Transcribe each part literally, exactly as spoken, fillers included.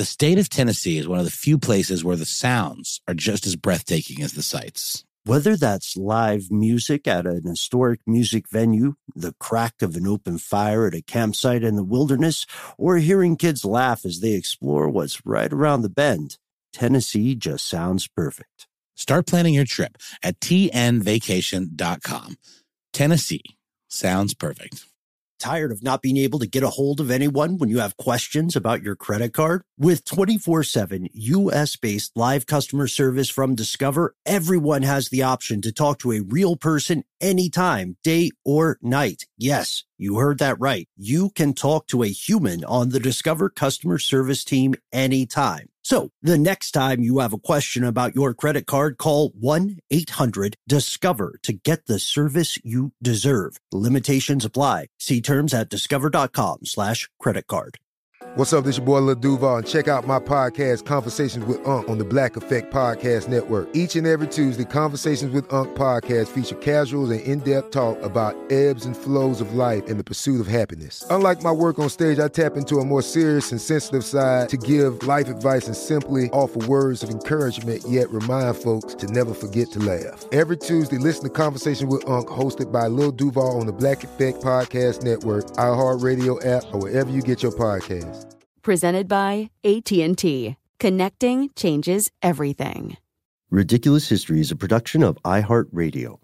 The state of Tennessee is one of the few places where the sounds are just as breathtaking as the sights. Whether that's live music at an historic music venue, the crack of an open fire at a campsite in the wilderness, or hearing kids laugh as they explore what's right around the bend, Tennessee just sounds perfect. Start planning your trip at T N vacation dot com. Tennessee sounds perfect. Tired of not being able to get a hold of anyone when you have questions about your credit card? With twenty-four seven U S-based live customer service from Discover, everyone has the option to talk to a real person anytime, day or night. Yes, you heard that right. You can talk to a human on the Discover customer service team anytime. So the next time you have a question about your credit card, call one eight hundred discover to get the service you deserve. Limitations apply. See terms at discover.com slash credit card. What's up, this your boy Lil Duval, and check out my podcast, Conversations with Unc, on the Black Effect Podcast Network. Each and every Tuesday, Conversations with Unc podcast feature casuals and in-depth talk about ebbs and flows of life and the pursuit of happiness. Unlike my work on stage, I tap into a more serious and sensitive side to give life advice and simply offer words of encouragement, yet remind folks to never forget to laugh. Every Tuesday, listen to Conversations with Unc, hosted by Lil Duval on the Black Effect Podcast Network, iHeartRadio app, or wherever you get your podcasts. Presented by A T and T. Connecting changes everything. Ridiculous History is a production of iHeartRadio.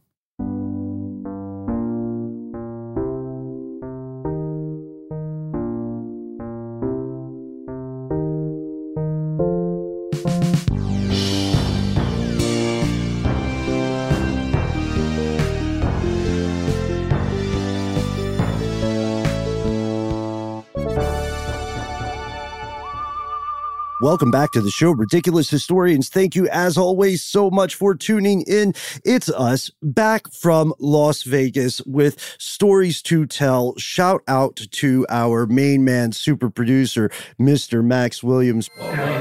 Welcome back to the show, Ridiculous Historians. Thank you, as always, so much for tuning in. It's us back from Las Vegas with stories to tell. Shout out to our main man, super producer, Mister Max Williams.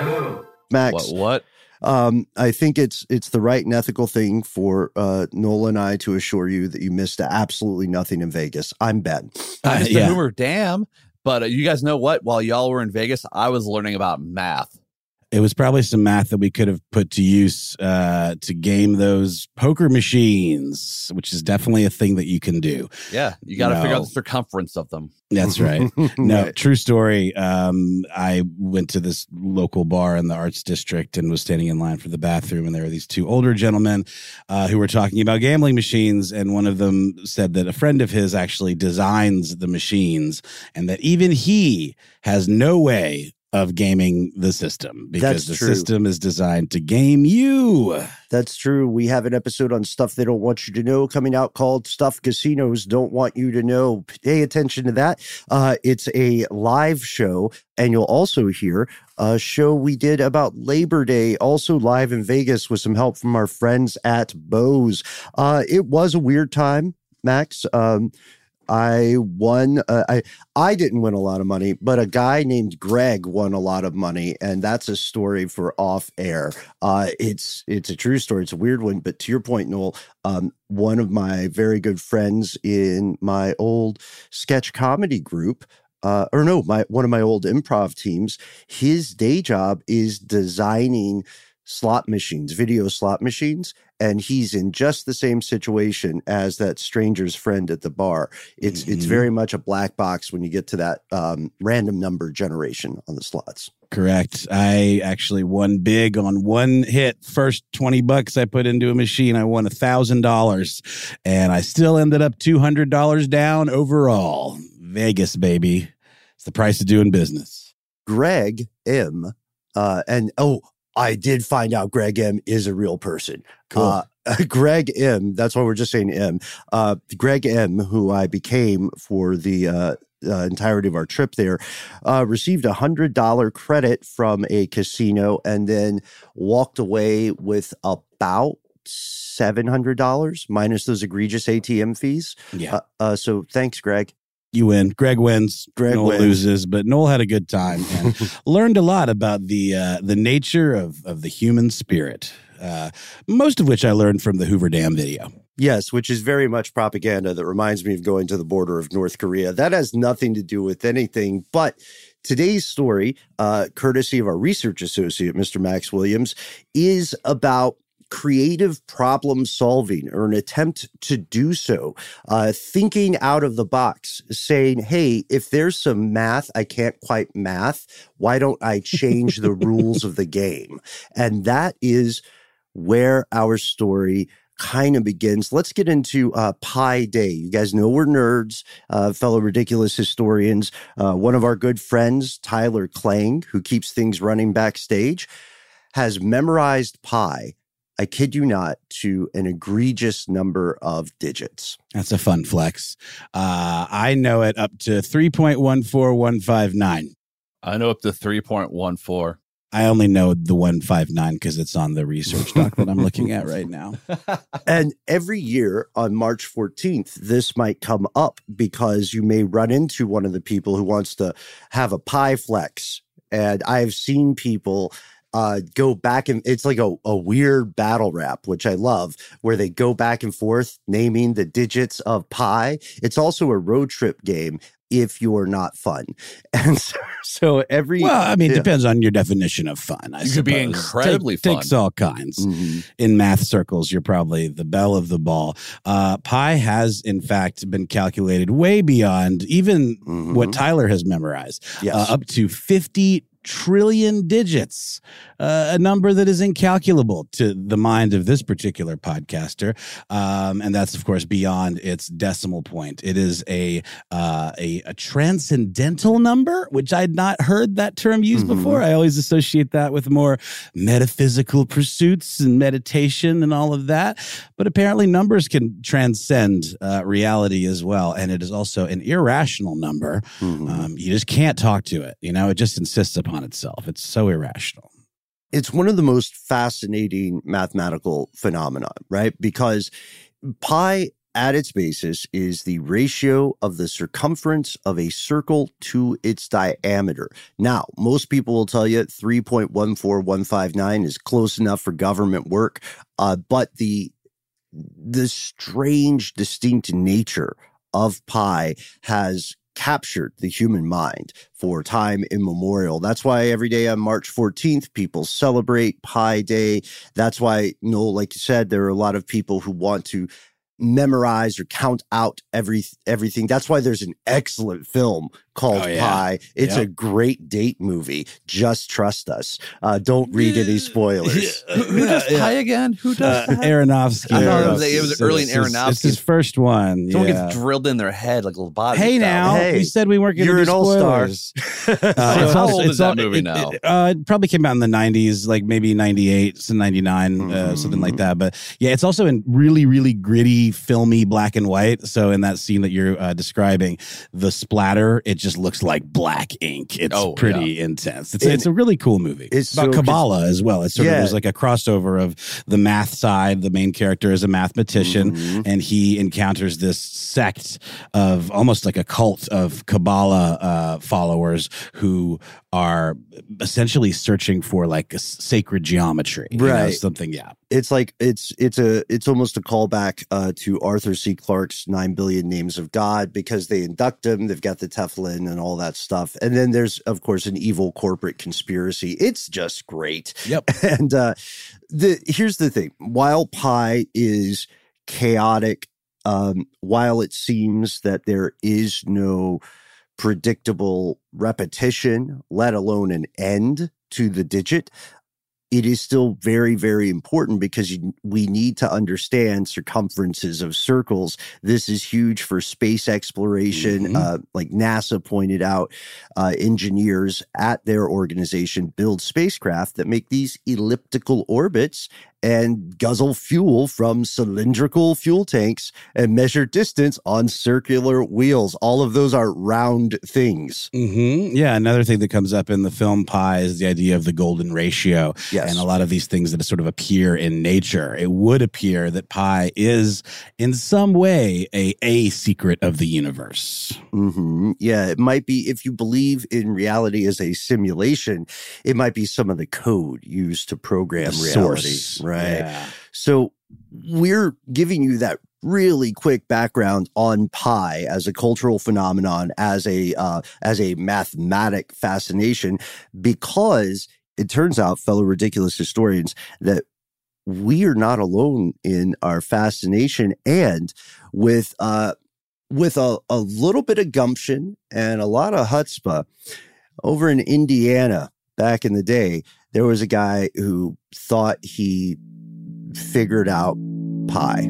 Max. What? what? Um, I think it's it's the right and ethical thing for uh, Nola and I to assure you that you missed absolutely nothing in Vegas. I'm Ben. I missed Uh, yeah. the Hoover Dam. But uh, you guys know what? While y'all were in Vegas, I was learning about math. It was probably some math that we could have put to use uh, to game those poker machines, which is definitely a thing that you can do. Yeah, you got to No. figure out the circumference of them. That's right. No, Right. true story. Um, I went to this local bar in the Arts District and was standing in line for the bathroom, and there were these two older gentlemen uh, who were talking about gambling machines, and one of them said that a friend of his actually designs the machines, and that even he has no way of gaming the system because That's the true. system is designed to game you. That's true. We have an episode on stuff they don't want you to know coming out called Stuff Casinos Don't Want You to Know. Pay attention to that. Uh, it's a live show, and you'll also hear a show we did about Labor Day, also live in Vegas with some help from our friends at Bose. Uh, it was a weird time, Max. Um, I won. Uh, I I didn't win a lot of money, but a guy named Greg won a lot of money, and that's a story for off air. Uh, it's it's a true story. It's a weird one, but to your point, Noel, um, one of my very good friends in my old sketch comedy group. Uh, or no, my one of my old improv teams, his day job is designing slot machines, video slot machines, and he's in just the same situation as that stranger's friend at the bar. It's Mm-hmm. it's very much a black box when you get to that um, random number generation on the slots. Correct. I actually won big on one hit. First twenty bucks I put into a machine, I won a thousand dollars, and I still ended up two hundred dollars down overall. Vegas, baby. It's the price of doing business. Greg M. Uh, and oh, I did find out Greg M is a real person. Cool. Uh, Greg M. That's why we're just saying M. Uh, Greg M., who I became for the uh, uh, entirety of our trip there, uh, received a hundred dollar credit from a casino and then walked away with about seven hundred dollars minus those egregious A T M fees. Yeah. Uh, uh, so thanks, Greg. You win. Greg wins. Greg Noel wins. loses, but Noel had a good time and learned a lot about the uh, the nature of, of the human spirit, uh, most of which I learned from the Hoover Dam video. Yes, which is very much propaganda that reminds me of going to the border of North Korea. That has nothing to do with anything, but today's story, uh, courtesy of our research associate, Mister Max Williams, is about creative problem solving, or an attempt to do so, uh, thinking out of the box, saying, hey, if there's some math I can't quite math, why don't I change the rules of the game? And that is where our story kind of begins. Let's get into uh, Pi Day. You guys know we're nerds, uh, fellow ridiculous historians. Uh, one of our good friends, Tyler Klang, who keeps things running backstage, has memorized pi, I kid you not, to an egregious number of digits. That's a fun flex. Uh, I know it up to three point one four one five nine. I know up to three point one four. I only know the one five nine because it's on the research doc that I'm looking at right now. And every year on March fourteenth, this might come up because you may run into one of the people who wants to have a pi flex. And I've seen people Uh, go back and it's like a, a weird battle rap, which I love, where they go back and forth naming the digits of pi. It's also a road trip game if you're not fun. And so, so every... Well, I mean, it yeah. depends on your definition of fun, I You suppose. could be incredibly Take, fun. Takes all kinds. Mm-hmm. In math circles, you're probably the belle of the ball. Uh, pi has, in fact, been calculated way beyond even Mm-hmm. what Tyler has memorized. Yes. Uh, up to fifty trillion digits, uh, a number that is incalculable to the mind of this particular podcaster. Um, and that's, of course, beyond its decimal point. It is a, uh, a, a transcendental number, which I'd not heard that term used Mhm. before. I always associate that with more metaphysical pursuits and meditation and all of that. But apparently numbers can transcend uh, reality as well. And it is also an irrational number. Mhm. Um, you just can't talk to it. You know, it just insists upon itself. It's so irrational. It's one of the most fascinating mathematical phenomena, right? Because pi at its basis is the ratio of the circumference of a circle to its diameter. Now, most people will tell you three point one four one five nine is close enough for government work, uh, but the the strange, distinct nature of pi has captured the human mind for time immemorial. That's why every day on March fourteenth, people celebrate Pi Day. That's why, you know, like you said, there are a lot of people who want to memorize or count out every everything. That's why there's an excellent film called Oh, yeah. Pi. It's Yep. a great date movie. Just trust us. Uh, don't read any spoilers. Who, who does pi again? Who does Uh, that? Aronofsky. I thought it was- it was It's- early in it's his- It's Aronofsky's- his first one. Someone yeah. gets drilled in their head like a little body. Hey style. now, Hey, we said we weren't going to you're do an all-star. spoilers. So Uh, how also- old is it's that all- movie it- now? It, uh, it probably came out in the nineties, like maybe ninety-eight, so ninety-nine, uh, something like that. But yeah, it's also in really, really gritty, filmy black and white. So in that scene that you're uh, describing, the splatter, it just looks like black ink. It's Oh, pretty intense. It's, And it's a really cool movie. it's about so- Kabbalah as well. It's sort Yeah. of there's like a crossover of the math side. The main character is a mathematician, Mhm. and he encounters this sect of almost like a cult of Kabbalah uh, followers who are essentially searching for like a s- sacred geometry, you know, Right. something. Yeah, It's like it's it's a it's almost a callback uh, to Arthur C. Clarke's Nine Billion Names of God, because they induct him. They've got the Teflon and all that stuff, and then there's of course an evil corporate conspiracy. It's just great. Yep. And uh, the here's the thing: while pi is chaotic, um, while it seems that there is no predictable repetition, let alone an end to the digit, it is still very, very important because you, we need to understand circumferences of circles. This is huge for space exploration. Mhm. Uh, like NASA pointed out, uh, engineers at their organization build spacecraft that make these elliptical orbits and guzzle fuel from cylindrical fuel tanks and measure distance on circular wheels. All of those are round things. Mm-hmm. Yeah, another thing that comes up in the film Pi is the idea of the golden ratio. Yes. And a lot of these things that sort of appear in nature. It would appear that pi is in some way a, a secret of the universe. Mm-hmm. Yeah, it might be, if you believe in reality as a simulation, it might be some of the code used to program The reality. source. Right. Yeah. So we're giving you that really quick background on pi as a cultural phenomenon, as a uh, as a mathematic fascination, because it turns out, fellow ridiculous historians, that we are not alone in our fascination. And with uh, with a, a little bit of gumption and a lot of chutzpah, over in Indiana back in the day, there was a guy who thought he figured out pi.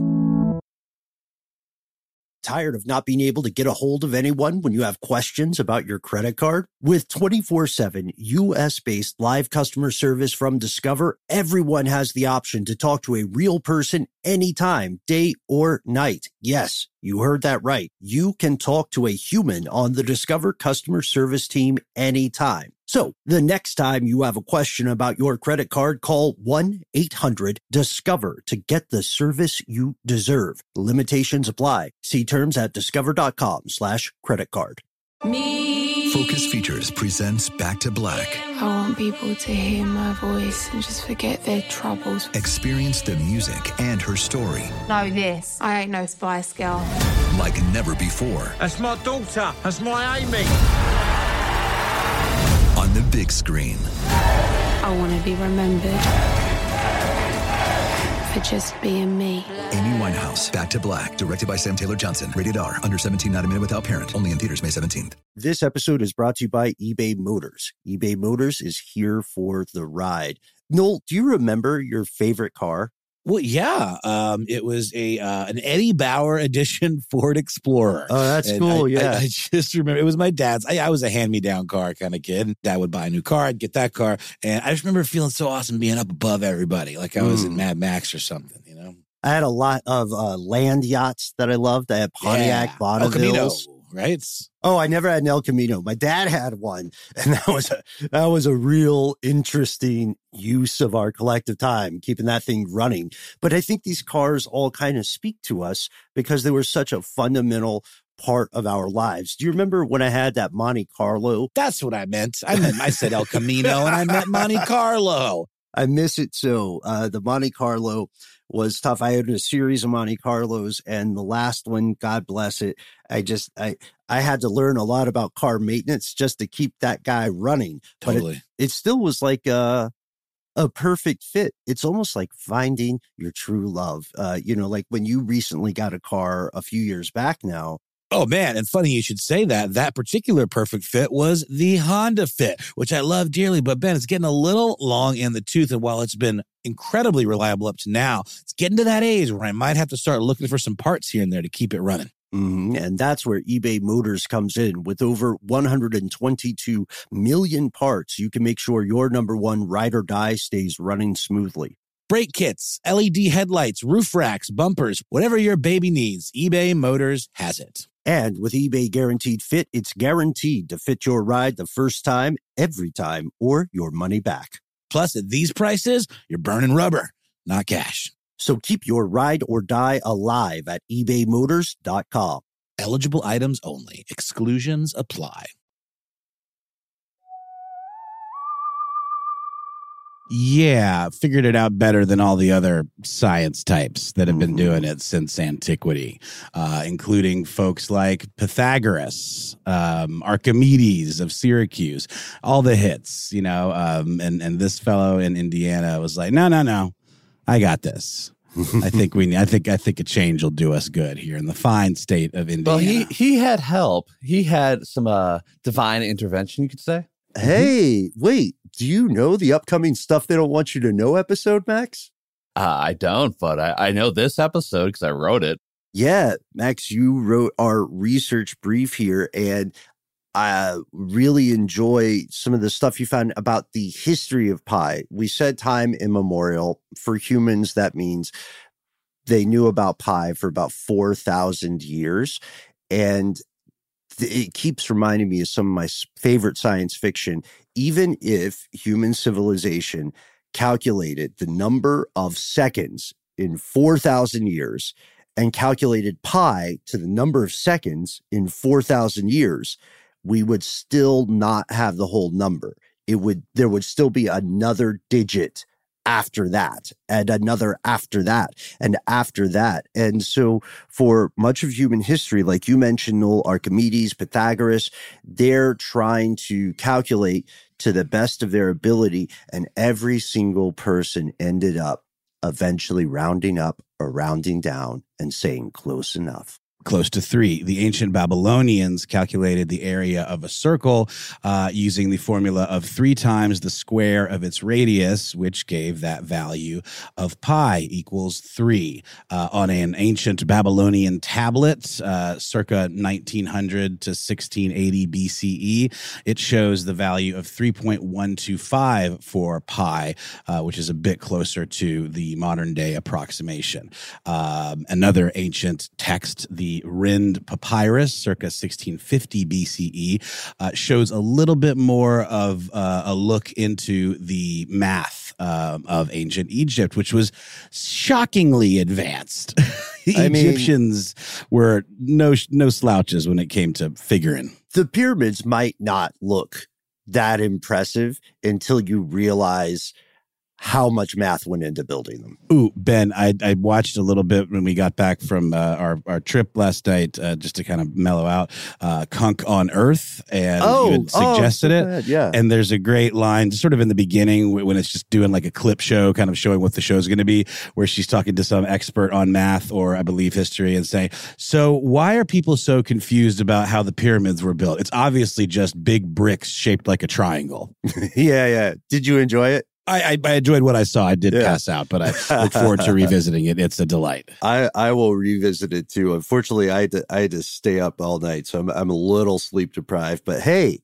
Tired of not being able to get a hold of anyone when you have questions about your credit card? With twenty-four seven U S-based live customer service from Discover, everyone has the option to talk to a real person anytime, day or night. Yes, you heard that right. You can talk to a human on the Discover customer service team anytime. So the next time you have a question about your credit card, call one eight hundred discover to get the service you deserve. Limitations apply. See terms at discover.com slash credit card. Me. Focus Features presents Back to Black. I want people to hear my voice and just forget their troubles. Experience the music and her story. Know this, I ain't no Spice Girl. Like never before. That's my daughter. That's my Amy. On the big screen. I want to be remembered for just being me. Amy Winehouse, Back to Black, directed by Sam Taylor Johnson. Rated R, under seventeen, not a minute without parent. Only in theaters May seventeenth. This episode is brought to you by eBay Motors. eBay Motors is here for the ride. Noel, do you remember your favorite car? Well, yeah, um, it was a uh, an Eddie Bauer edition Ford Explorer. Oh, that's and cool. I, yeah, I, I just remember it was my dad's. I, I was a hand-me-down car kind of kid. Dad would buy a new car, I'd get that car, and I just remember feeling so awesome being up above everybody, like I was mm. in Mad Max or something. You know, I had a lot of uh, land yachts that I loved. I had Pontiac yeah. Bonnevilles. Right? Oh, I never had an El Camino. My dad had one, and that was a that was a real interesting use of our collective time, keeping that thing running. But I think these cars all kind of speak to us because they were such a fundamental part of our lives. Do you remember when I had that Monte Carlo? That's what I meant. I meant I said El Camino, and I meant Monte Carlo. I miss it so. Uh, the Monte Carlo was tough. I had a series of Monte Carlos, and the last one, God bless it, I just I I had to learn a lot about car maintenance just to keep that guy running. Totally. But it, it still was like a a perfect fit. It's almost like finding your true love. Uh, you know, like when you recently got a car a few years back now. Oh, man. And funny you should say that. That particular perfect fit was the Honda Fit, which I love dearly. But, Ben, it's getting a little long in the tooth. And while it's been incredibly reliable up to now, it's getting to that age where I might have to start looking for some parts here and there to keep it running. Mm-hmm. And that's where eBay Motors comes in. With over one hundred twenty-two million parts, you can make sure your number one ride or die stays running smoothly. Brake kits, L E D headlights, roof racks, bumpers, whatever your baby needs, eBay Motors has it. And with eBay Guaranteed Fit, it's guaranteed to fit your ride the first time, every time, or your money back. Plus, at these prices, you're burning rubber, not cash. So keep your ride or die alive at ebay motors dot com. Eligible items only. Exclusions apply. Yeah, figured it out better than all the other science types that have been doing it since antiquity, uh, including folks like Pythagoras, um, Archimedes of Syracuse, all the hits, you know, um, and, and this fellow in Indiana was like, no, no, no, I got this. I think we. I think. I think a change will do us good here in the fine state of Indiana. Well, he he had help. He had some uh, divine intervention, you could say. Hey, wait, do you know the upcoming Stuff They Don't Want You to Know episode, Max? Uh, I don't, but I, I know this episode because I wrote it. Yeah, Max, you wrote our research brief here, and I really enjoy some of the stuff you found about the history of pi. We said time immemorial. For humans, that means they knew about pi for about four thousand years, and it keeps reminding me of some of my favorite science fiction. Even if human civilization calculated the number of seconds in four thousand years and calculated pi to the number of seconds in four thousand years, we would still not have the whole number. It would, there would still be another digit after that, and another after that, and after that. And so for much of human history, like you mentioned, Noel, Archimedes, Pythagoras, they're trying to calculate to the best of their ability, and every single person ended up eventually rounding up or rounding down and saying close enough. Close to three. The ancient Babylonians calculated the area of a circle uh, using the formula of three times the square of its radius, which gave that value of pi equals three. Uh, on an ancient Babylonian tablet, uh, circa nineteen hundred to sixteen eighty B C E, it shows the value of three point one two five for pi, uh, which is a bit closer to the modern day approximation. Um, another ancient text, the Rind Papyrus, circa sixteen fifty B C E, uh, shows a little bit more of uh, a look into the math uh, of ancient Egypt, which was shockingly advanced. The I mean, Egyptians were no no slouches when it came to figuring. The pyramids might not look that impressive until you realize how much math went into building them. Ooh, Ben, I, I watched a little bit when we got back from uh, our, our trip last night, uh, just to kind of mellow out, uh, Kunk on Earth, and Oh, you had suggested oh, so it. bad, yeah. And there's a great line sort of in the beginning when it's just doing like a clip show, kind of showing what the show's going to be, where she's talking to some expert on math or I believe history and saying, so why are people so confused about how the pyramids were built? It's obviously just big bricks shaped like a triangle. yeah, yeah. Did you enjoy it? I, I, I enjoyed what I saw. I did Yeah. pass out, but I look forward to revisiting it. It's a delight. I, I will revisit it too. Unfortunately, I had to, I had to stay up all night, so I'm, I'm a little sleep deprived. But hey,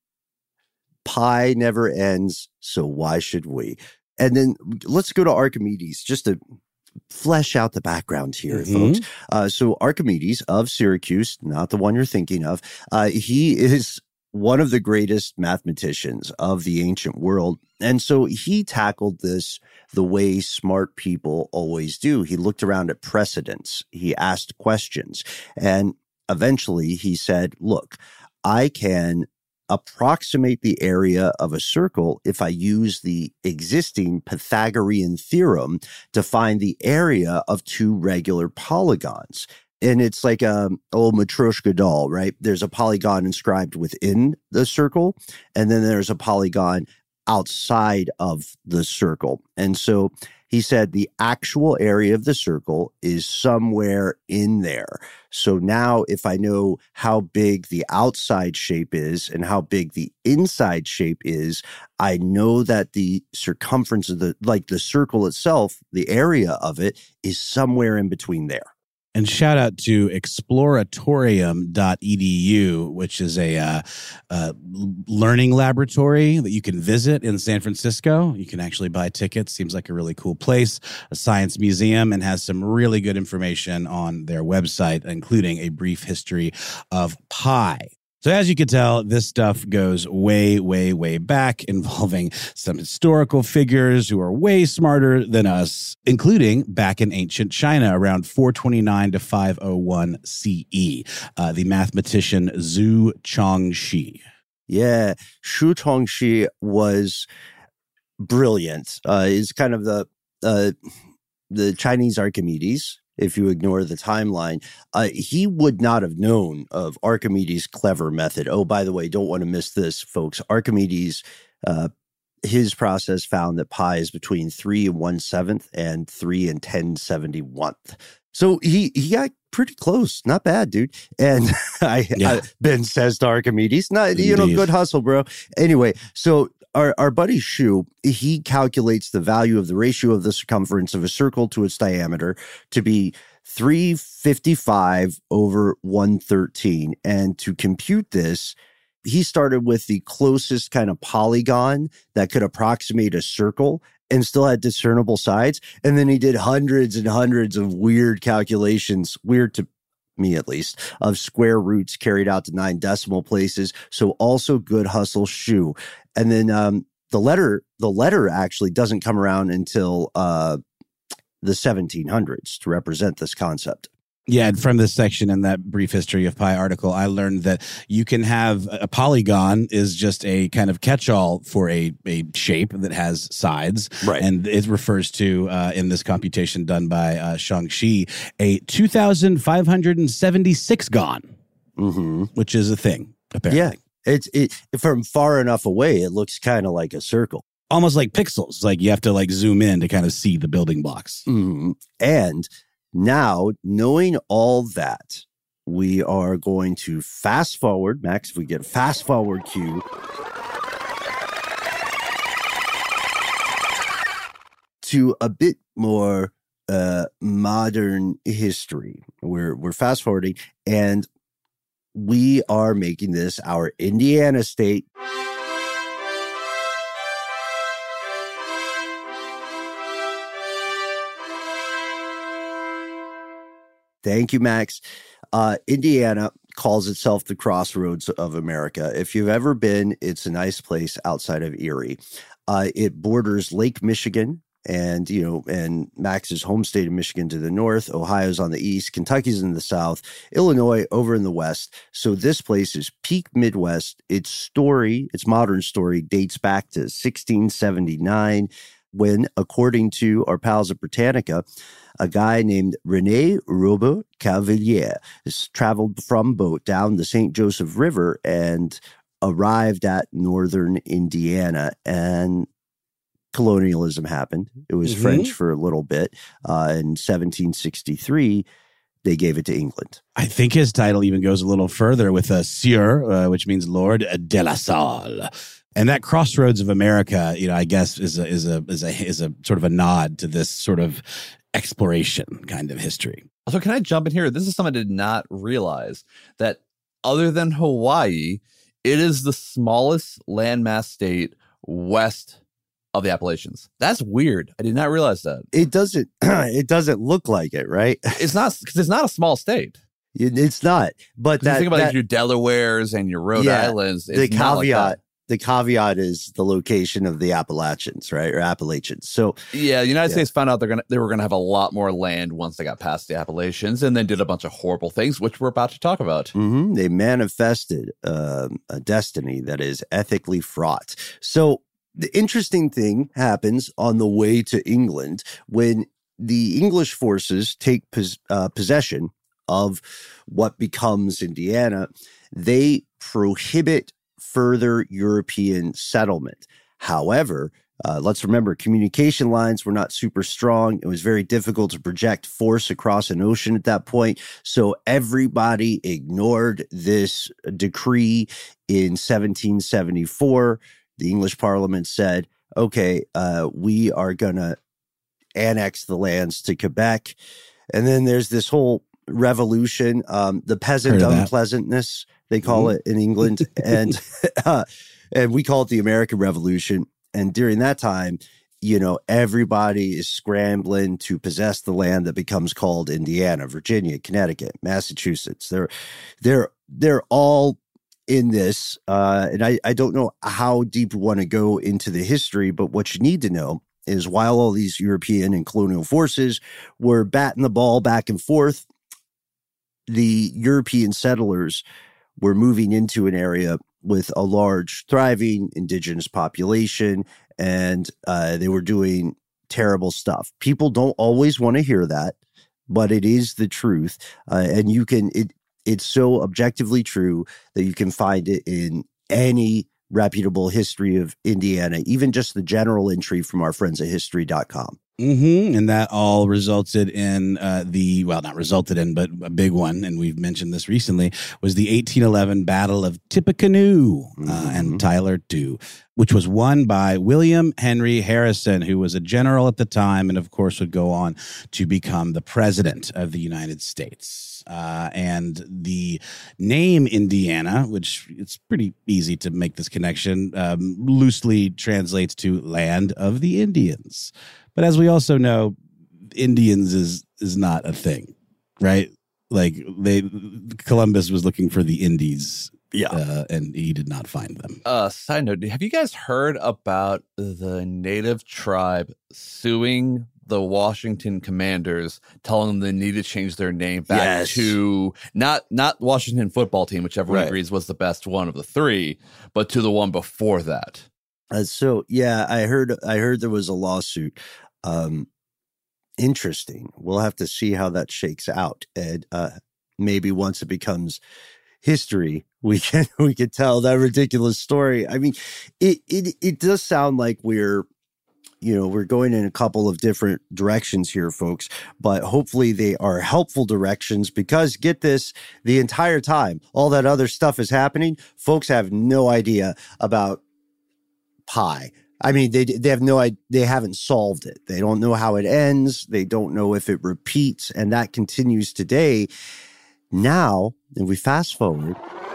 pi never ends, so why should we? And then let's go to Archimedes, just to flesh out the background here, Mhm. folks. Uh, so Archimedes of Syracuse, not the one you're thinking of, uh, he is one of the greatest mathematicians of the ancient world. And so he tackled this the way smart people always do. He looked around at precedents. He asked questions. And eventually he said, look, I can approximate the area of a circle if I use the existing Pythagorean theorem to find the area of two regular polygons. And it's like a old Matryoshka doll, right? There's a polygon inscribed within the circle, and then there's a polygon outside of the circle. And so he said the actual area of the circle is somewhere in there. So now if I know how big the outside shape is and how big the inside shape is, I know that the circumference of the, like the circle itself, the area of it is somewhere in between there. And shout out to exploratorium dot e d u, which is a uh, uh, learning laboratory that you can visit in San Francisco. You can actually buy tickets. Seems like a really cool place, a science museum, and has some really good information on their website, including a brief history of pi. So as you can tell, this stuff goes way, way, way back, involving some historical figures who are way smarter than us, including back in ancient China around four twenty-nine to five oh one C E, uh, the mathematician Zhu Chongxi. Yeah, Zhu Chongxi was brilliant. Uh, is kind of the uh, the Chinese Archimedes. If you ignore the timeline, uh, he would not have known of Archimedes' clever method. Oh, by the way, don't want to miss this, folks. Archimedes, uh, his process found that pi is between three and one seventh and three and ten seventy one. So he he got pretty close. Not bad, dude. And I, Yeah. I Ben says to Archimedes, not you know, Indeed. good hustle, bro. Anyway, so. Our, our buddy Shu, he calculates the value of the ratio of the circumference of a circle to its diameter to be three fifty-five over one thirteen. And to compute this, he started with the closest kind of polygon that could approximate a circle and still had discernible sides. And then he did hundreds and hundreds of weird calculations, weird to me at least, of square roots carried out to nine decimal places. So also good hustle, Shu. And then um, the letter, the letter actually doesn't come around until uh, the seventeen hundreds to represent this concept. Yeah, and from this section in that brief history of pi article, I learned that you can have a polygon is just a kind of catch-all for a, a shape that has sides. Right. And it refers to, uh, in this computation done by uh, Shang-Chi, a two thousand five hundred seventy-six gon, mm-hmm. which is a thing, apparently. Yeah, it's it from far enough away, it looks kind of like a circle. Almost like pixels. Like you have to like zoom in to kind of see the building blocks. Mm-hmm. And now, knowing all that, we are going to fast forward. Max, if we get fast forward cue to a bit more uh, modern history. We're we're fast forwarding, and we are making this our Indiana state. Thank you, Max. Uh, Indiana calls itself the crossroads of America. If you've ever been, it's a nice place outside of Erie. Uh, it borders Lake Michigan and, you know, and Max's home state of Michigan to the north, Ohio's on the east, Kentucky's in the south, Illinois over in the west. So this place is peak Midwest. Its story, its modern story dates back to sixteen seventy-nine when, according to our pals at Britannica, a guy named René Robert Cavelier has traveled from boat down the Saint Joseph River and arrived at northern Indiana, and colonialism happened. It was Mm-hmm. French for a little bit. Uh, in seventeen sixty-three, they gave it to England. I think his title even goes a little further with a Sieur, uh, which means Lord de la Salle. And that crossroads of America, you know, I guess is a is a is a is a sort of a nod to this sort of exploration kind of history. So can I jump in here? This is something I did not realize, that other than Hawaii, it is the smallest landmass state west of the Appalachians. That's weird. I did not realize that. It doesn't. It doesn't look like it, right? It's not, because it's not a small state. It- It's not. But That, that, you think about that like your Delawares and your Rhode Yeah, Islands. the It's not like caveat. that. The caveat is the location of the Appalachians, right, or Appalachians. So Yeah, the United Yeah. States found out they're gonna they were gonna have a lot more land once they got past the Appalachians, and then did a bunch of horrible things, which we're about to talk about. mhm, they manifested um, a destiny that is ethically fraught. So the interesting thing happens on the way to England when the English forces take pos- uh, possession of what becomes Indiana. They prohibit further European settlement. However, uh, let's remember, communication lines were not super strong. It was very difficult to project force across an ocean at that point. So everybody ignored this decree in seventeen seventy-four. The English Parliament said, okay, uh, we are going to annex the lands to Quebec. And then there's this whole revolution, um, the peasant Heard of that. unpleasantness, they call it in England. and uh, and we call it the American Revolution. And during that time, you know, everybody is scrambling to possess the land that becomes called Indiana, Virginia, Connecticut, Massachusetts. They're they're they're all in this. Uh, and I, I don't know how deep we want to go into the history, but what you need to know is while all these European and colonial forces were batting the ball back and forth, the European settlers were moving into an area with a large, thriving indigenous population, and uh, they were doing terrible stuff. People don't always want to hear that, but it is the truth. Uh, and you can, it, it's so objectively true that you can find it in any reputable history of Indiana, even just the general entry from our friends at history dot com. Mm-hmm. And that all resulted in uh, the, well, not resulted in, but a big one, and we've mentioned this recently, was the eighteen eleven Battle of Tippecanoe uh, Mhm. and Tyler two, which was won by William Henry Harrison, who was a general at the time and, of course, would go on to become the president of the United States. Uh, and the name Indiana, which it's pretty easy to make this connection, um, loosely translates to land of the Indians. But as we also know, Indians is is not a thing, right? Like they, Columbus was looking for the Indies, Yeah. uh, and he did not find them. Uh, side note, have you guys heard about the native tribe suing the Washington Commanders, telling them they need to change their name back Yes. to not not Washington Football Team, which everyone Right. agrees was the best one of the three, but to the one before that. Uh, so yeah, I heard I heard there was a lawsuit. Um, interesting. We'll have to see how that shakes out, and uh, maybe once it becomes history, we can we can tell that ridiculous story. I mean, it it it does sound like we're, you know, we're going in a couple of different directions here, folks, but hopefully they are helpful directions, because get this, the entire time all that other stuff is happening, folks have no idea about pi. I mean, they they have no idea, they haven't solved it. They don't know how it ends. They don't know if it repeats, and that continues today. Now, if we fast forward,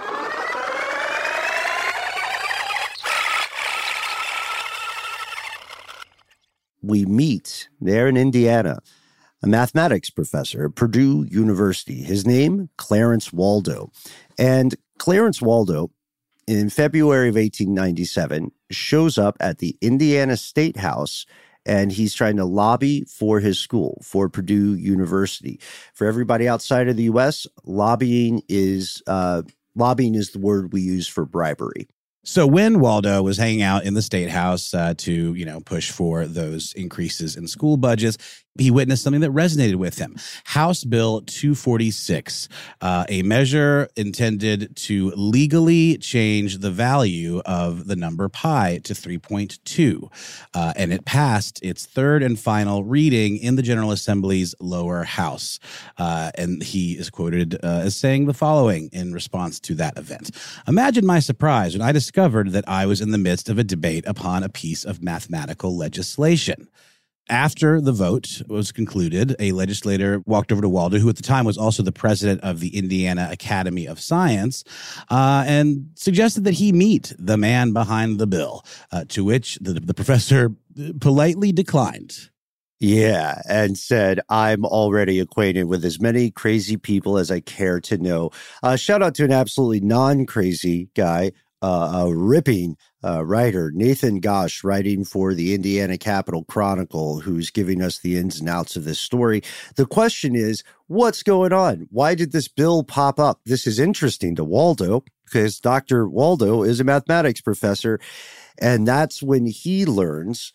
we meet there in Indiana a mathematics professor at Purdue University. His name, Clarence Waldo. And Clarence Waldo, in February of eighteen ninety-seven, shows up at the Indiana State House, and he's trying to lobby for his school, for Purdue University. For everybody outside of the U S, lobbying is uh, lobbying is the word we use for bribery. So when Waldo was hanging out in the State House uh, to, you know, push for those increases in school budgets, he witnessed something that resonated with him. House Bill two forty-six, uh, a measure intended to legally change the value of the number pi to three point two. Uh, and it passed its third and final reading in the General Assembly's lower house. Uh, and he is quoted uh, as saying the following in response to that event. Imagine my surprise when I discovered that I was in the midst of a debate upon a piece of mathematical legislation. After the vote was concluded, a legislator walked over to Waldo, who at the time was also the president of the Indiana Academy of Science, uh, and suggested that he meet the man behind the bill, uh, to which the, the professor politely declined. Yeah, and said, I'm already acquainted with as many crazy people as I care to know. Uh, shout out to an absolutely non-crazy guy, uh, a ripping uh, writer, Nathan Gosh, writing for the Indiana Capital Chronicle, who's giving us the ins and outs of this story. The question is, what's going on? Why did this bill pop up? This is interesting to Waldo, because Doctor Waldo is a mathematics professor, and that's when he learns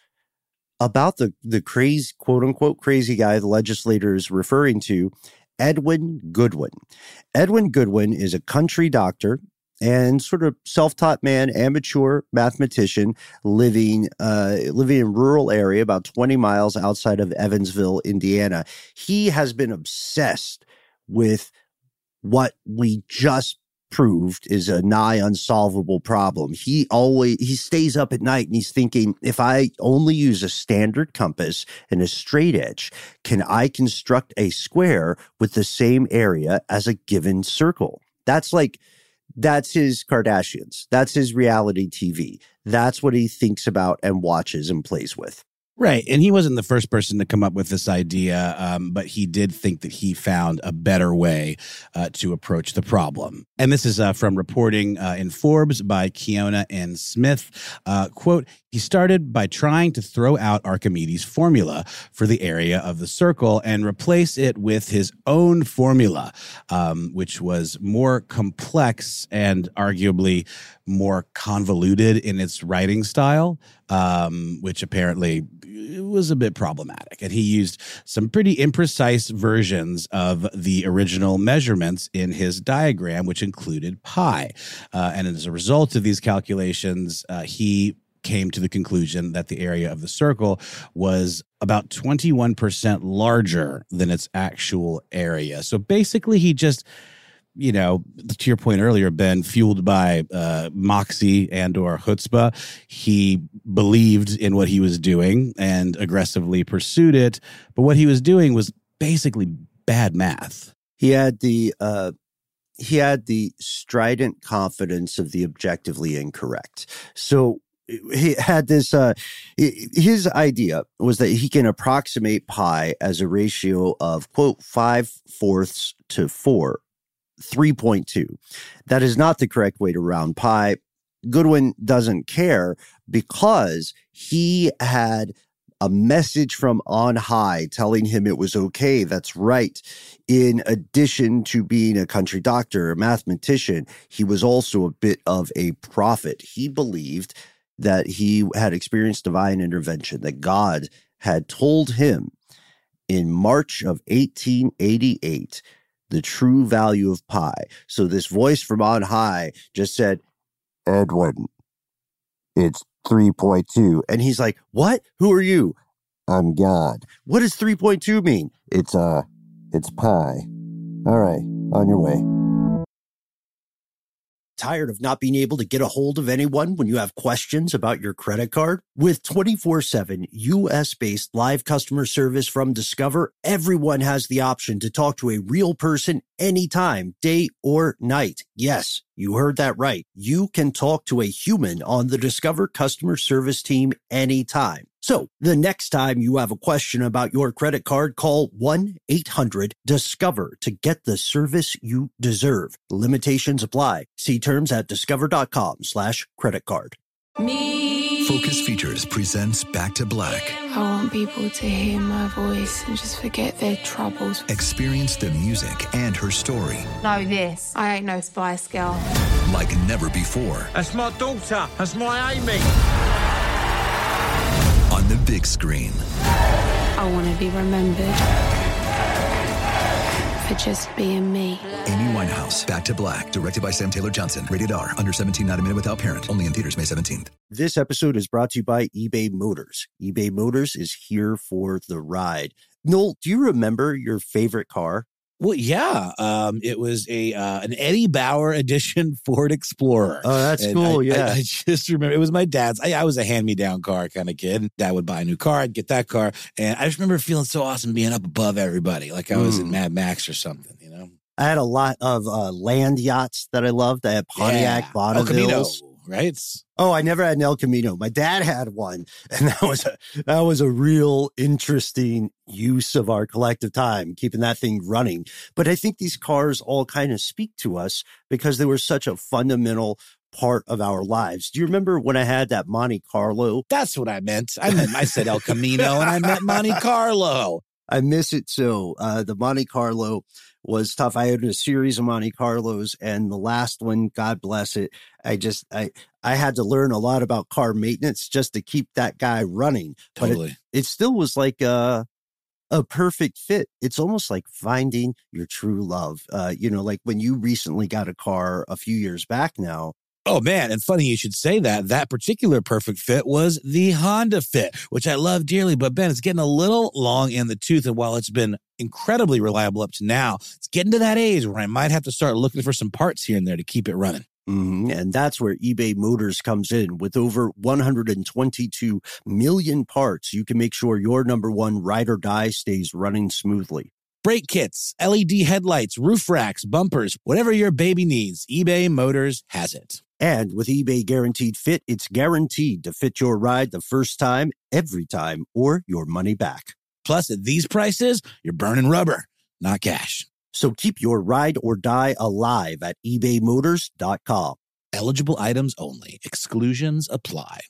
about the, the crazy, quote unquote, crazy guy the legislator is referring to, Edwin Goodwin. Edwin Goodwin is a country doctor and sort of self-taught man, amateur mathematician, living uh, living in a rural area about twenty miles outside of Evansville, Indiana. He has been obsessed with what we just proved is a nigh unsolvable problem. He always, he stays up at night and he's thinking, if I only use a standard compass and a straight edge, can I construct a square with the same area as a given circle? That's like, that's his Kardashians. That's his reality T V. That's what he thinks about and watches and plays with. Right. And he wasn't the first person to come up with this idea, um, but he did think that he found a better way uh, to approach the problem. And this is uh, from reporting uh, in Forbes by Keona N. Smith. Uh, quote, he started by trying to throw out Archimedes' formula for the area of the circle and replace it with his own formula, um, which was more complex and arguably more convoluted in its writing style, um, which apparently was a bit problematic. And he used some pretty imprecise versions of the original measurements in his diagram, which included pi. Uh, and as a result of these calculations, uh, he came to the conclusion that the area of the circle was about twenty-one percent larger than its actual area. So basically, he just, you know, to your point earlier, Ben, fueled by uh, moxie and or chutzpah, he believed in what he was doing and aggressively pursued it. But what he was doing was basically bad math. He had the uh, he had the strident confidence of the objectively incorrect. So he had this, uh, his idea was that he can approximate pi as a ratio of, quote, five fourths to four, three point two. That is not the correct way to round pi. Goodwin doesn't care because he had a message from on high telling him it was okay. That's right. In addition to being a country doctor, a mathematician, he was also a bit of a prophet. He believed that he had experienced divine intervention, that God had told him in March of eighteen eighty-eight the true value of pi. So this voice from on high just said, Edwin, it's three point two. And he's like, what? Who are you? I'm God. What does three point two mean? It's, uh, it's pi. All right, on your way. Tired of not being able to get a hold of anyone when you have questions about your credit card? With twenty-four seven U S-based live customer service from Discover, everyone has the option to talk to a real person anytime, day or night. Yes, you heard that right. You can talk to a human on the Discover customer service team anytime. So the next time you have a question about your credit card, call one eight hundred discover to get the service you deserve. Limitations apply. See terms at discover.com slash credit card. Me. Focus Features presents Back to Black. I want people to hear my voice and just forget their troubles. Experience the music and her story Know this. I ain't no Spice Girl. like never before. That's my daughter. That's my Amy. On the big screen. I want to be remembered for just being me. Amy Winehouse, Back to Black, directed by Sam Taylor Johnson. Rated R, under seventeen, not a minute without parent. Only in theaters May seventeenth. This episode is brought to you by eBay Motors. eBay Motors is here for the ride. Noel, do you remember your favorite car? Well, yeah, um, it was a uh, an Eddie Bauer edition Ford Explorer. Oh, that's And cool, I, yeah. I, I just remember it was my dad's. I, I was a hand-me-down car kind of kid. Dad would buy a new car, I'd get that car. And I just remember feeling so awesome being up above everybody, like I was Mm. in Mad Max or something, you know? I had a lot of uh, land yachts that I loved. I had Pontiac Yeah. El Camino, Bonnevilles. right? Oh, I never had an El Camino. My dad had one, and that was a that was a real interesting use of our collective time, keeping that thing running. But I think these cars all kind of speak to us because they were such a fundamental part of our lives. Do you remember when I had that Monte Carlo? That's what I meant. I meant I said El Camino and I meant Monte Carlo. I miss it so. Uh, the Monte Carlo was tough. I had a series of Monte Carlos, and the last one, God bless it, I just I I had to learn a lot about car maintenance just to keep that guy running. Totally. But it, it still was like a a perfect fit. It's almost like finding your true love. Uh, you know, like when you recently got a car a few years back now. Oh, man. And funny you should say that. That particular perfect fit was the Honda Fit, which I love dearly. But, Ben, it's getting a little long in the tooth. And while it's been incredibly reliable up to now, it's getting to that age where I might have to start looking for some parts here and there to keep it running. Mm-hmm. And that's where eBay Motors comes in. With over one hundred twenty-two million parts, you can make sure your number one ride or die stays running smoothly. Brake kits, L E D headlights, roof racks, bumpers, whatever your baby needs, eBay Motors has it. And with eBay Guaranteed Fit, it's guaranteed to fit your ride the first time, every time, or your money back. Plus, at these prices, you're burning rubber, not cash. So keep your ride or die alive at ebay motors dot com. Eligible items only. Exclusions apply.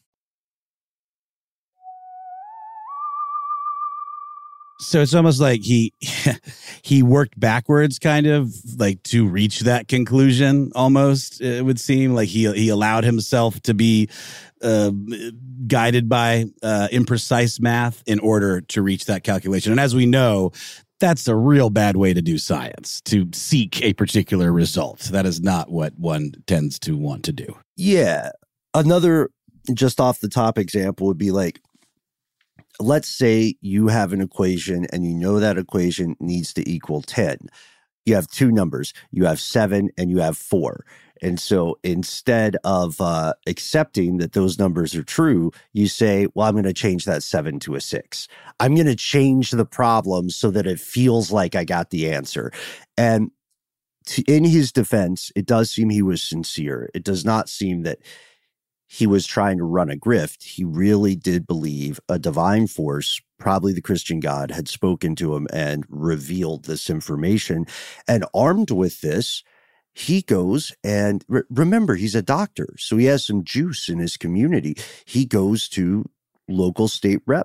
So it's almost like he he worked backwards, kind of like to reach that conclusion. Almost, it would seem like he he allowed himself to be uh, guided by uh, imprecise math in order to reach that calculation. And as we know, that's a real bad way to do science, to seek a particular result. That is not what one tends to want to do. Yeah. Another just off the top example would be like, let's say you have an equation and you know that equation needs to equal ten. You have two numbers. You have seven and you have four. And so instead of uh, accepting that those numbers are true, you say, well, I'm going to change that seven to a six. I'm going to change the problem so that it feels like I got the answer. And to, in his defense, it does seem he was sincere. It does not seem that he was trying to run a grift. He really did believe a divine force, probably the Christian God, had spoken to him and revealed this information. And armed with this, he goes and re- remember, he's a doctor, so he has some juice in his community. He goes to local state reps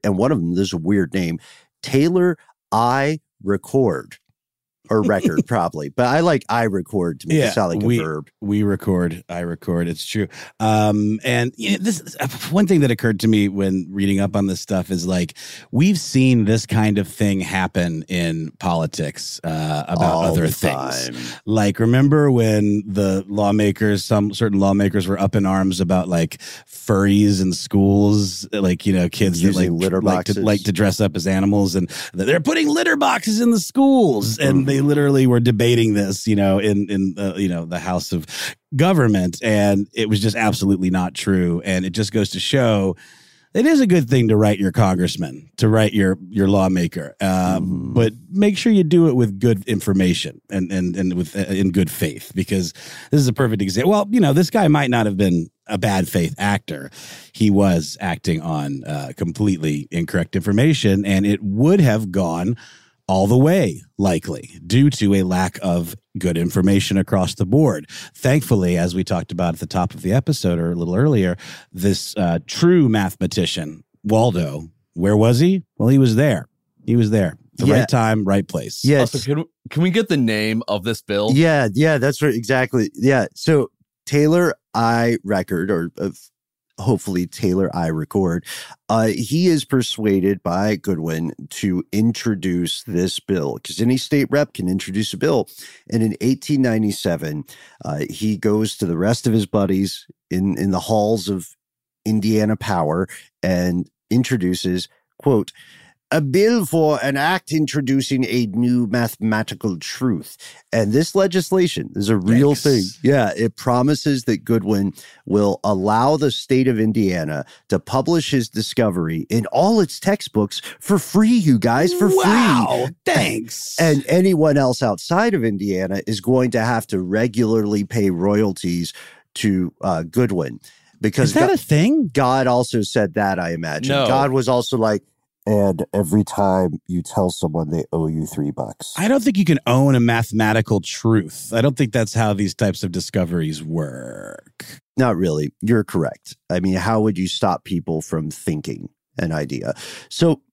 and one of them, there's a weird name, Taylor I Record. Or record, probably. But I like I record to make yeah, it sound like we, a verb. We record, I record. It's true. Um, and you know, this one thing that occurred to me when reading up on this stuff is like, we've seen this kind of thing happen in politics uh, about All other the things. time. Like, remember when the lawmakers, some certain lawmakers were up in arms about like furries in schools, like, you know, kids that Using like, litter like, to, boxes. like to dress up as animals, and they're putting litter boxes in the schools. Mm-hmm. And they literally were debating this, you know, in, in uh, you know, the House of Government. And it was just absolutely not true. And it just goes to show it is a good thing to write your congressman, to write your your lawmaker, um, mm. but make sure you do it with good information and and and with uh, in good faith, because this is a perfect example. Well, you know, this guy might not have been a bad faith actor. He was acting on uh, completely incorrect information, and it would have gone all the way, likely, due to a lack of good information across the board. Thankfully, as we talked about at the top of the episode or a little earlier, this uh, true mathematician, Waldo, where was he? Well, he was there. He was there. The yeah. right time, right place. Yes. Also, can, can we get the name of this bill? Yeah, yeah, that's right. Exactly. Yeah. So Taylor I Record, or uh, hopefully Taylor I Record, uh, he is persuaded by Goodwin to introduce this bill, because any state rep can introduce a bill. And in eighteen ninety-seven, uh, he goes to the rest of his buddies in, in the halls of Indiana Power and introduces, quote, a bill for an act introducing a new mathematical truth. And this legislation is a real Thanks. thing. Yeah, it promises that Goodwin will allow the state of Indiana to publish his discovery in all its textbooks for free, you guys, for wow, free. Thanks. And anyone else outside of Indiana is going to have to regularly pay royalties to uh, Goodwin. Because is that God, a thing? God also said that, I imagine. No. God was also like, and every time you tell someone they owe you three bucks. I don't think you can own a mathematical truth. I don't think that's how these types of discoveries work. Not really. You're correct. I mean, how would you stop people from thinking an idea? So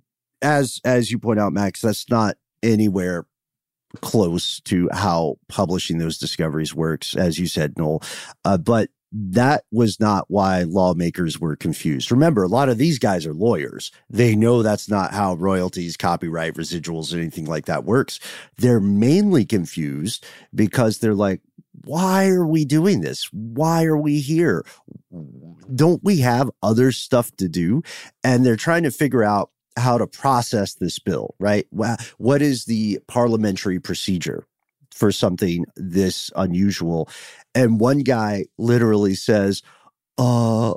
as as you point out, Max, that's not anywhere close to how publishing those discoveries works, as you said, Noel. Uh, but that was not why lawmakers were confused. Remember, a lot of these guys are lawyers. They know that's not how royalties, copyright, residuals, or anything like that works. They're mainly confused because they're like, why are we doing this? Why are we here? Don't we have other stuff to do? And they're trying to figure out how to process this bill, right? What is the parliamentary procedure for something this unusual? And one guy literally says, uh,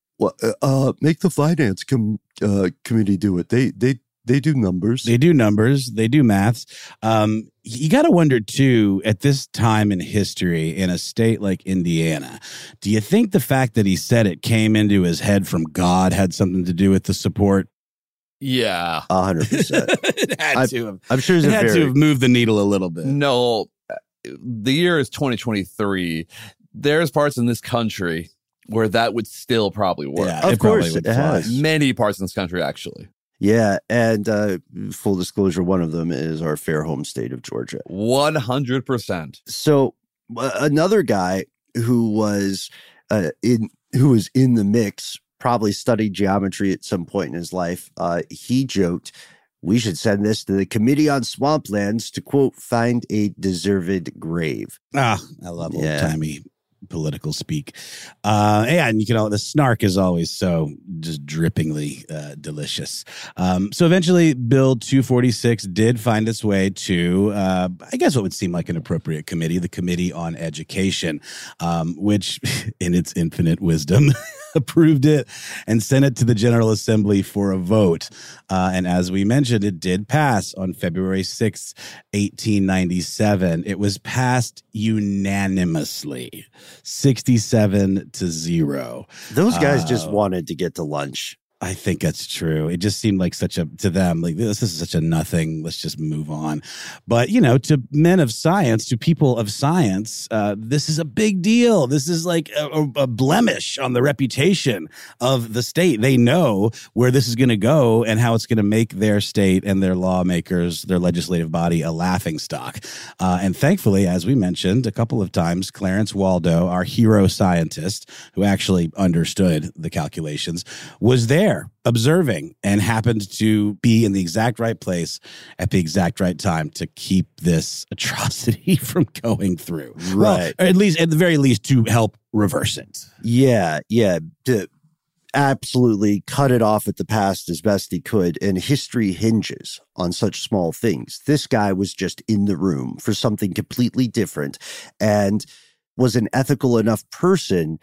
uh, make the finance com- uh, committee do it. They, they, they do numbers. They do numbers. They do maths. Um, you got to wonder, too, at this time in history, in a state like Indiana, do you think the fact that he said it came into his head from God had something to do with the support? Yeah. A hundred percent. It had I'm, to have. I'm sure It it's a had very, to have moved the needle a little bit. No, the year is twenty twenty-three. There's parts in this country where that would still probably work. Yeah, Of it probably course would it fly. has. Many parts in this country, actually. Yeah. And uh, full disclosure, one of them is our fair home state of Georgia. one hundred percent. So uh, another guy who was uh, in who was in the mix, probably studied geometry at some point in his life. Uh, he joked, we should send this to the Committee on Swamplands to, quote, find a deserved grave. Ah, I love Yeah. old-timey political speak. Uh, yeah, and you can all, the snark is always so just drippingly uh, delicious. Um, so eventually, Bill two forty-six did find its way to, uh, I guess, what would seem like an appropriate committee, the Committee on Education, um, which, in its infinite wisdom, approved it and sent it to the General Assembly for a vote. Uh, and as we mentioned, it did pass on February sixth, eighteen ninety-seven. It was passed unanimously, sixty-seven to zero. Those guys Uh, just wanted to get to lunch. I think that's true. It just seemed like such a, to them, like this is such a nothing. Let's just move on. But, you know, to men of science, to people of science, uh, this is a big deal. This is like a, a blemish on the reputation of the state. They know where this is going to go and how it's going to make their state and their lawmakers, their legislative body, a laughingstock. Uh, and thankfully, as we mentioned a couple of times, Clarence Waldo, our hero scientist, who actually understood the calculations, was there observing and happened to be in the exact right place at the exact right time to keep this atrocity from going through. Right. Well, or at least, at the very least, to help reverse it. Yeah, yeah. To absolutely cut it off at the past as best he could. And history hinges on such small things. This guy was just in the room for something completely different and was an ethical enough person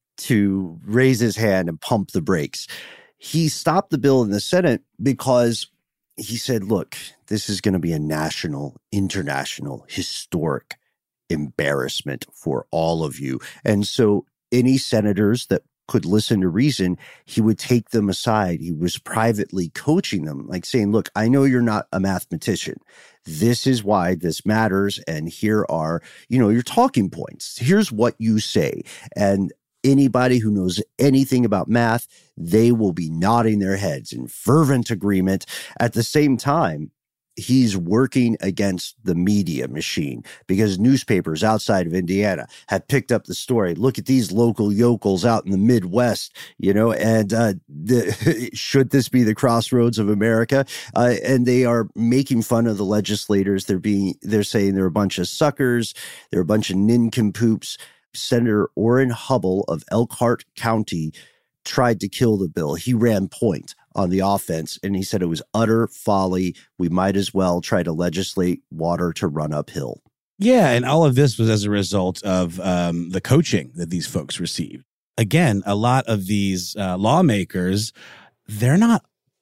to raise his hand and pump the brakes. He stopped the bill in the Senate because he said, look, this is going to be a national, international, historic embarrassment for all of you. And so any senators that could listen to reason, he would take them aside. He was privately coaching them, like saying, look, I know you're not a mathematician. This is why this matters. And here are, you know, your talking points. Here's what you say. And anybody who knows anything about math, they will be nodding their heads in fervent agreement. At the same time, he's working against the media machine because newspapers outside of Indiana have picked up the story. Look at these local yokels out in the Midwest, you know, and uh, the, should this be the crossroads of America? Uh, and they are making fun of the legislators. They're being, they're saying they're a bunch of suckers. They're a bunch of nincompoops. Senator Orrin Hubble of Elkhart County tried to kill the bill. He ran point on the offense, and he said it was utter folly. We might as well try to legislate water to run uphill. Yeah, and all of this was as a result of um, the coaching that these folks received. Again, a lot of these uh, lawmakers, they're not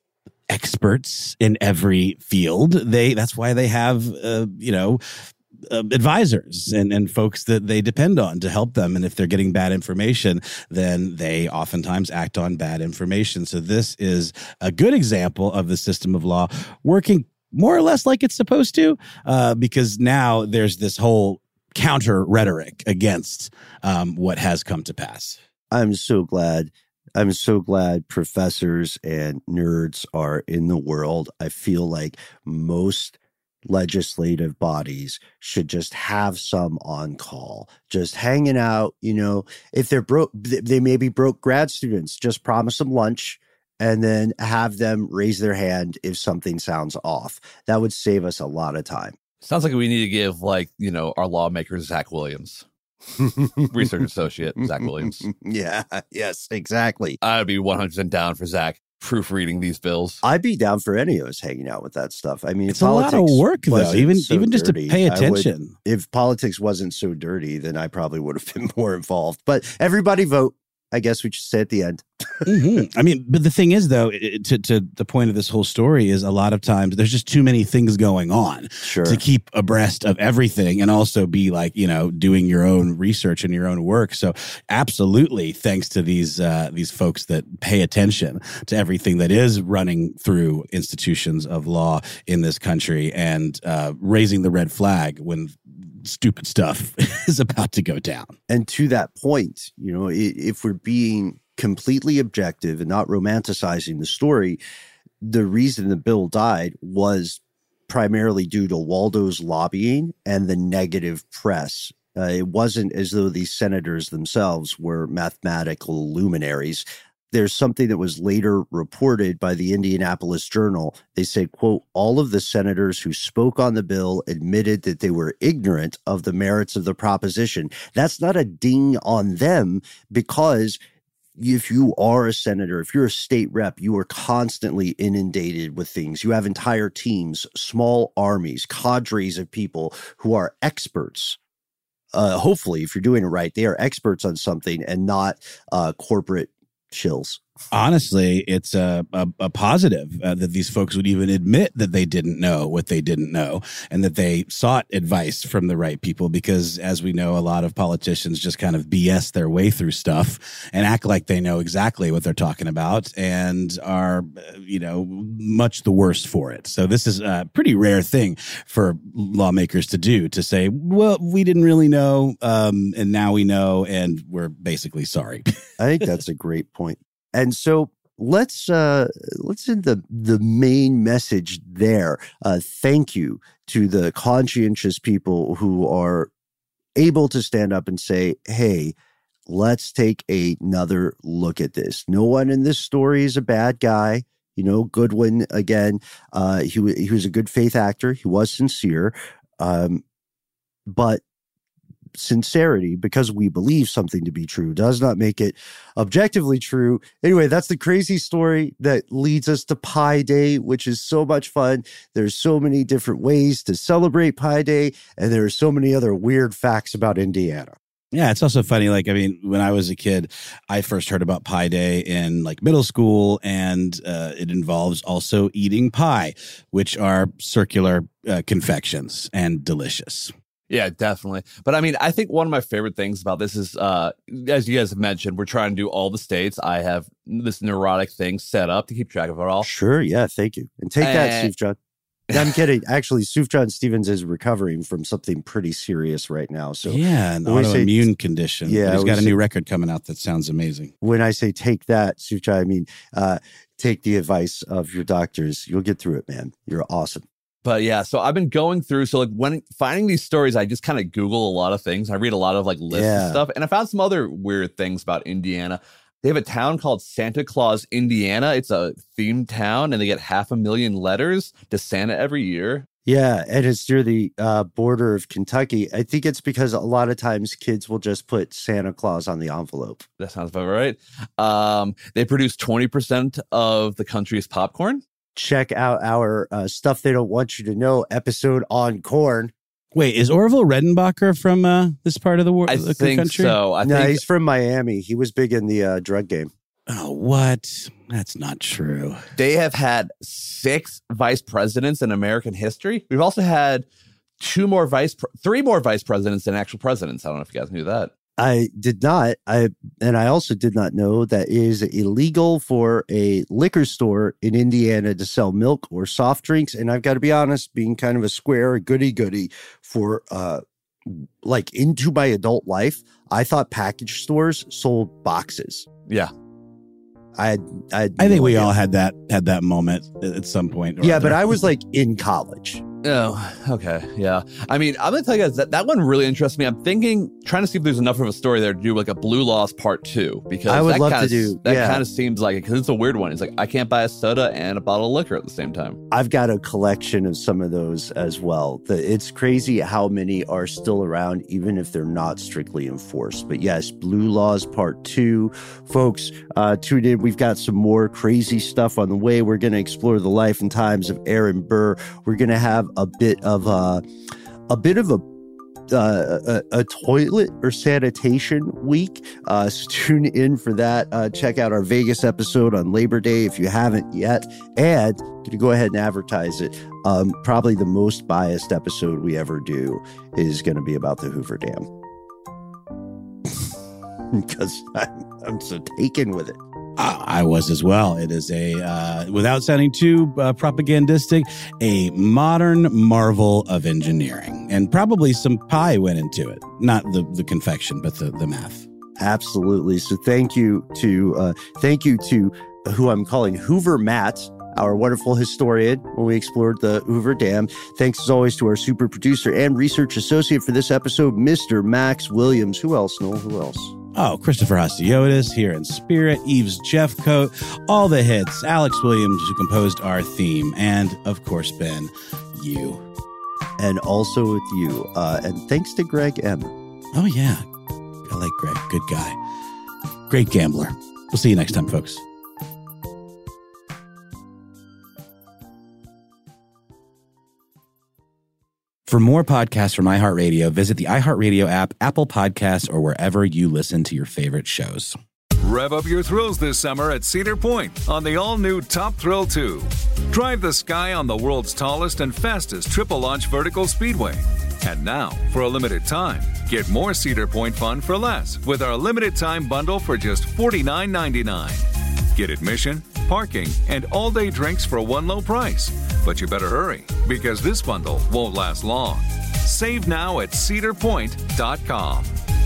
experts in every field. They that's why they have, uh, you know, Uh, advisors and, and folks that they depend on to help them. And if they're getting bad information, then they oftentimes act on bad information. So this is a good example of the system of law working more or less like it's supposed to, uh, because now there's this whole counter rhetoric against um, what has come to pass. I'm so glad. I'm so glad professors and nerds are in the world. I feel like most legislative bodies should just have some on call, just hanging out. You know, if they're broke, they may be broke grad students, just promise them lunch and then have them raise their hand if something sounds off. That would save us a lot of time. Sounds like we need to give, like, you know, our lawmakers Zach Williams. Research associate Zach Williams. Yeah, yes, exactly. I would be one hundred percent down for Zach proofreading these bills. I'd be down for any of us hanging out with that stuff. I mean, it's a lot of work, though, even so even just dirty, to pay attention. Would, if politics wasn't so dirty, then I probably would have been more involved. But everybody vote. I guess we should say at the end. Mm-hmm. I mean, but the thing is, though, it, to, to the point of this whole story is a lot of times there's just too many things going on sure. to keep abreast of everything and also be like, you know, doing your own research and your own work. So absolutely, thanks to these uh, these folks that pay attention to everything that is running through institutions of law in this country and uh, raising the red flag when stupid stuff is about to go down. And to that point, you know, if we're being completely objective and not romanticizing the story, the reason the bill died was primarily due to Waldo's lobbying and the negative press. Uh, it wasn't as though these senators themselves were mathematical luminaries. There's something that was later reported by the Indianapolis Journal. They said, quote, all of the senators who spoke on the bill admitted that they were ignorant of the merits of the proposition. That's not a ding on them because if you are a senator, if you're a state rep, you are constantly inundated with things. You have entire teams, small armies, cadres of people who are experts. Uh, hopefully, if you're doing it right, they are experts on something and not uh, corporate shills. Honestly, it's a, a, a positive uh, that these folks would even admit that they didn't know what they didn't know and that they sought advice from the right people, because as we know, a lot of politicians just kind of B S their way through stuff and act like they know exactly what they're talking about and are, you know, much the worse for it. So this is a pretty rare thing for lawmakers to do, to say, well, we didn't really know, um, and now we know, and we're basically sorry. I think that's a great point. And so let's uh, let's end the the main message there. Uh, thank you to the conscientious people who are able to stand up and say, "Hey, let's take another look at this." No one in this story is a bad guy. You know, Goodwin again. Uh, he he was a good faith actor. He was sincere, um, but. Sincerity, because we believe something to be true, does not make it objectively true. Anyway, that's the crazy story that leads us to Pi Day, which is so much fun. There's so many different ways to celebrate Pi Day, and there are so many other weird facts about Indiana. Yeah, it's also funny. Like, I mean, when I was a kid, I first heard about Pi Day in like middle school, and uh, it involves also eating pie, which are circular uh, confections and delicious. Yeah, definitely. But I mean, I think one of my favorite things about this is, uh, as you guys have mentioned, we're trying to do all the states. I have this neurotic thing set up to keep track of it all. Sure. Yeah. Thank you. And take and... that, Sufjan. I'm kidding. Actually, Sufjan Stevens is recovering from something pretty serious right now. So yeah, an autoimmune say, condition. Yeah, he's got a new say, record coming out that sounds amazing. When I say take that, Sufjan, I mean uh, take the advice of your doctors. You'll get through it, man. You're awesome. But yeah, so I've been going through. So like when finding these stories, I just kind of Google a lot of things. I read a lot of like lists yeah. and stuff. And I found some other weird things about Indiana. They have a town called Santa Claus, Indiana. It's a themed town, and they get half a million letters to Santa every year. Yeah, and it's near the uh, border of Kentucky. I think it's because a lot of times kids will just put Santa Claus on the envelope. That sounds about right. Um, they produce twenty percent of the country's popcorn. Check out our uh, Stuff They Don't Want You to Know episode on corn. Wait, is Orville Redenbacher from uh, this part of the world? I the think country? so. I no, think... he's from Miami. He was big in the uh, drug game. Oh, what? That's not true. They have had six vice presidents in American history. We've also had two more vice, pre- three more vice presidents than actual presidents. I don't know if you guys knew that. I did not. I and I also did not know that it is illegal for a liquor store in Indiana to sell milk or soft drinks. And I've got to be honest, being kind of a square goody goody for uh, like into my adult life, I thought package stores sold boxes. Yeah. I had, I, had I think no we idea. all had that had that moment at some point. Yeah, but I was like in college. Oh, okay. Yeah. I mean, I'm going to tell you guys that that one really interests me. I'm thinking, trying to see if there's enough of a story there to do like a Blue Laws part two. Because I would that love kinda, to do. That yeah. kind of seems like it, because it's a weird one. It's like, I can't buy a soda and a bottle of liquor at the same time. I've got a collection of some of those as well. The, it's crazy how many are still around, even if they're not strictly enforced. But yes, Blue Laws part two. Folks, uh, tune in. We've got some more crazy stuff on the way. We're going to explore the life and times of Aaron Burr. We're going to have a bit of a Uh, a bit of a, uh, a a toilet or sanitation week. Uh, so tune in for that. Uh, check out our Vegas episode on Labor Day if you haven't yet. And to go ahead and advertise it, um, probably the most biased episode we ever do is going to be about the Hoover Dam. Because I'm, I'm so taken with it. I was as well. It is a, uh, without sounding too uh, propagandistic, a modern marvel of engineering. And probably some pie went into it. Not the, the confection, but the, the math. Absolutely. So thank you to, uh, thank you to who I'm calling Hoover Matt, our wonderful historian, when we explored the Hoover Dam. Thanks as always to our super producer and research associate for this episode, Mister Max Williams. Who else, Noel? Who else? Oh, Christopher Hasiotis here in spirit, Eves Jeffcoat, all the hits, Alex Williams, who composed our theme, and, of course, Ben, you. And also with you. Uh, and thanks to Greg M. Oh, yeah. I like Greg. Good guy. Great gambler. We'll see you next time, folks. For more podcasts from iHeartRadio, visit the iHeartRadio app, Apple Podcasts, or wherever you listen to your favorite shows. Rev up your thrills this summer at Cedar Point on the all-new Top Thrill two. Drive the sky on the world's tallest and fastest triple-launch vertical speedway. And now, for a limited time, get more Cedar Point fun for less with our limited-time bundle for just forty-nine ninety-nine. Get admission, parking, and all-day drinks for one low price. But you better hurry, because this bundle won't last long. Save now at cedar point dot com.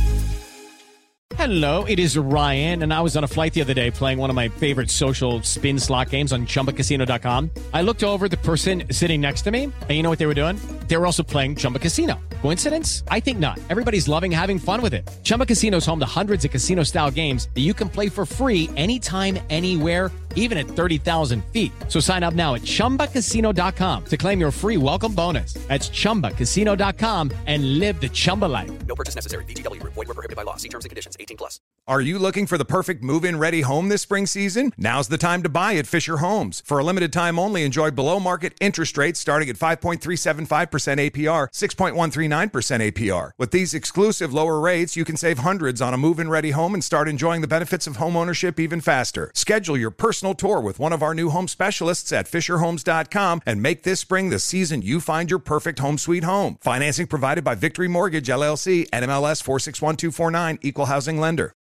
Hello, it is Ryan, and I was on a flight the other day playing one of my favorite social spin slot games on chumba casino dot com. I looked over at the person sitting next to me, and you know what they were doing? They were also playing Chumba Casino. Coincidence? I think not. Everybody's loving having fun with it. Chumba Casino is home to hundreds of casino-style games that you can play for free anytime, anywhere, even at thirty thousand feet. So sign up now at chumba casino dot com to claim your free welcome bonus. That's chumba casino dot com and live the Chumba life. No purchase necessary. V G W. Void where prohibited by law. See terms and conditions. eighteen plus. Are you looking for the perfect move-in ready home this spring season? Now's the time to buy at Fisher Homes. For a limited time only, enjoy below-market interest rates starting at five point three seven five percent A P R, six point one three nine percent A P R. With these exclusive lower rates, you can save hundreds on a move-in ready home and start enjoying the benefits of home ownership even faster. Schedule your personal tour with one of our new home specialists at fisher homes dot com and make this spring the season you find your perfect home sweet home. Financing provided by Victory Mortgage, L L C, N M L S four six one two four nine, Equal Housing Lender.